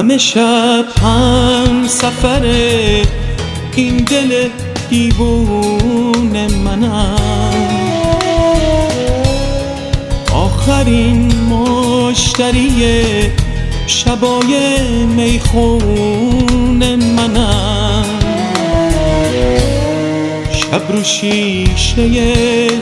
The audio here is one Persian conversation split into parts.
همه شب هم سفر این دل دیوونه منم، آخرین مشتری شبای میخونه منم. شب رو شیشه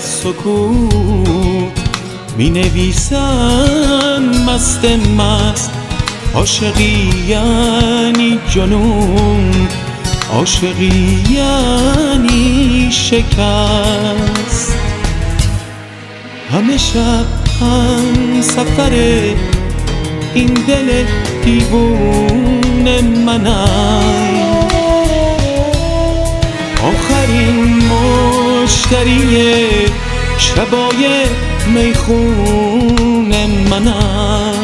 سکوت می نویسم مست مست، عاشقی یعنی جنون، عاشقی یعنی شکست. همه شب هم سفر این دل دیوونه منم، آخرین مشتری شبای میخونه منم.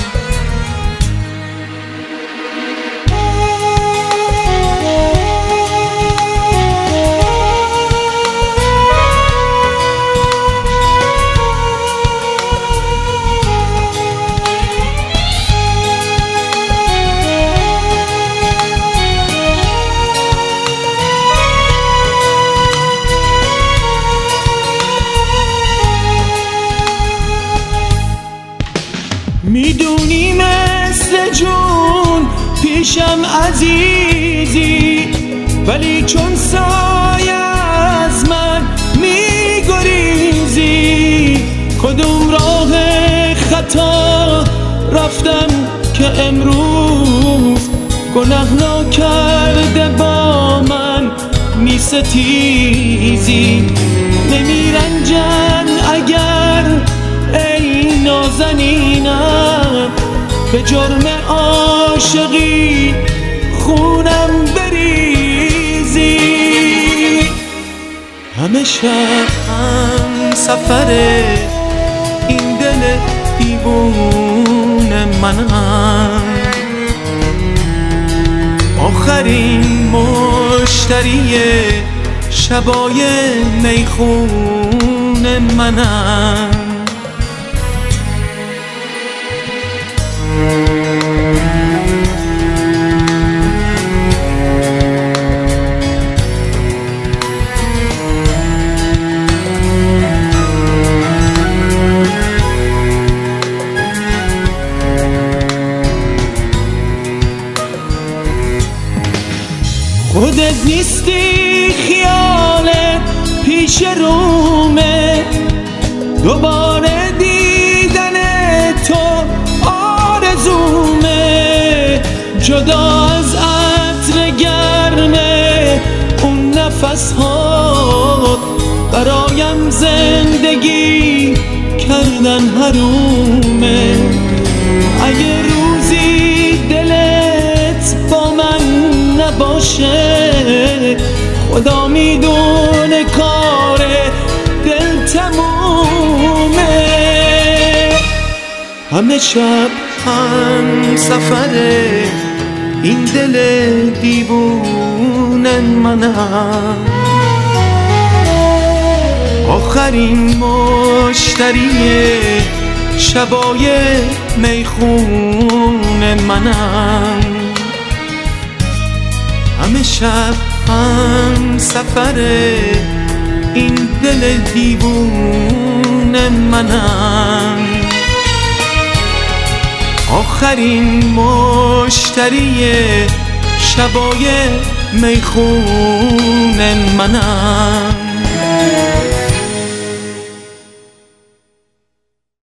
میدونی مثل جون پیشم عزیزی، ولی چون سایه از من میگریزی. کدوم راه خطا رفتم که امروز گناه ناکرده با من میستیزی. نمیرنجن اگر ای نازنینم به جرم عاشقی خونم بریزی. همه شب هم سفر این دل دیوونه منم، آخرین مشتری شبای میخونه منم. خودت نیستی خیالت پیش رومه، دوباره دیدن تو آرزومه. جدا از عطر گرمه اون نفس ها برایم زندگی کردن حرومه. اگه روزی دلت با من نباشه، خدا میدونه کار دل تمومه. همه شب هم سفر این دل دیوونه منم، آخرین مشتری شبای میخونه منم. همه شب هم سفر این دل دیوونه منم، آخرین مشتری شبای میخونه منم.